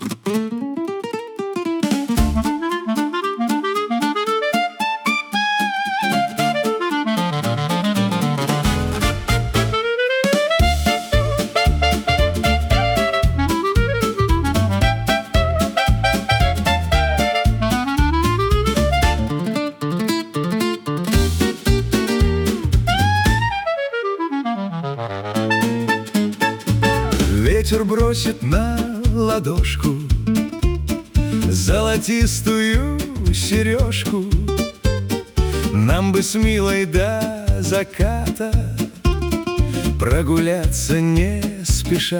Ветер бросит на ладошку золотистую сережку. Нам бы с милой до заката прогуляться не спеша,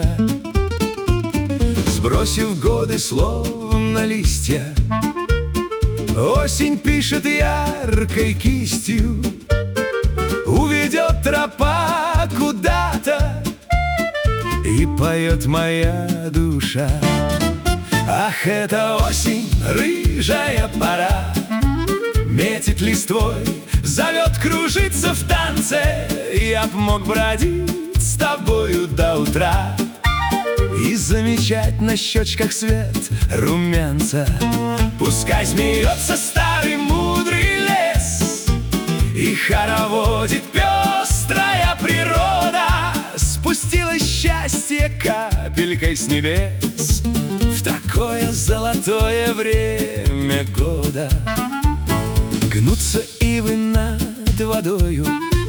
сбросив годы словно листья. Осень пишет яркой кистью, уведет тропа куда-то, и поет моя душа. Ах, это осень, рыжая пора, метит листвой, зовет кружиться в танце. Я б мог бродить с тобою до утра и замечать на щечках свет румянца. Пускай смеется старый мудрый лес и хороводит пестрая природа. Спустилось счастье капелькой с небес в такое золотое время года. Гнутся ивы над водою,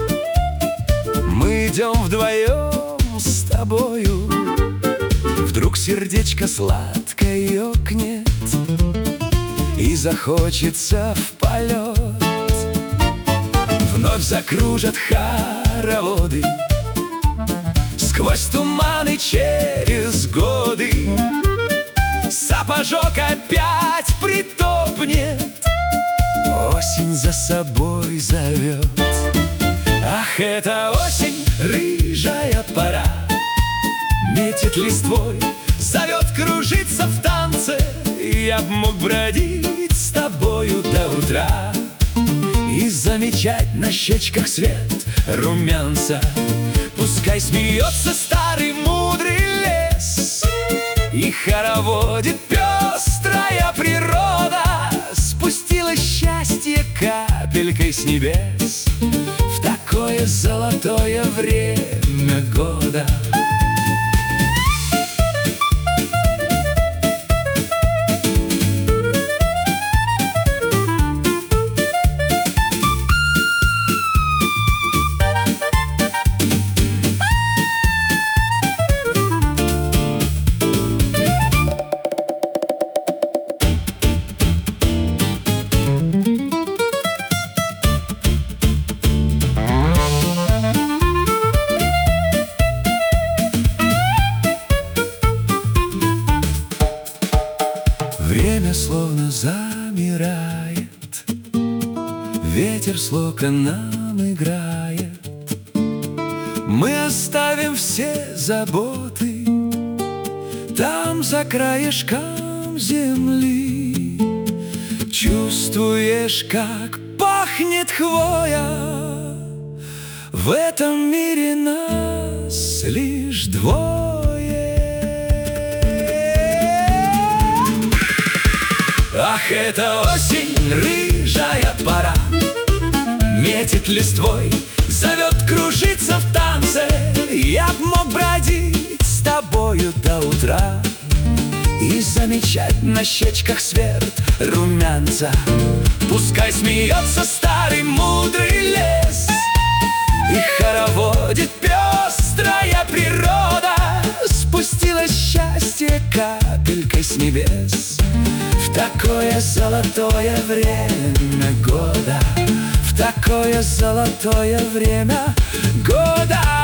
мы идем вдвоем с тобою. Вдруг сердечко сладко ёкнет и захочется в полет. Вновь закружат хороводы сквозь туманы через годы. Сапожок опять притопнет, осень за собой зовет. Ах, это осень, рыжая пора, метит листвой, зовет кружиться в танце. Я б мог бродить с тобою до утра и замечать на щечках свет румянца. Пускай смеется старый мудрый лес и хороводит пестрая природа. Спустилось счастье капелькой с небес в такое золотое время года. Время словно замирает, ветер с локоном играет. Мы оставим все заботы там, за краешком земли. Чувствуешь, как пахнет хвоя? В этом мире нас лишь двое. Ах, это осень, рыжая пора, метит листвой, зовет кружиться в танце. Я б мог бродить с тобою до утра и замечать на щечках свет румянца. Пускай смеется старый мудрый лес и хороводит пестрая природа. Спустилось счастье капелькой с небес в такое золотое время года, в такое золотое время года.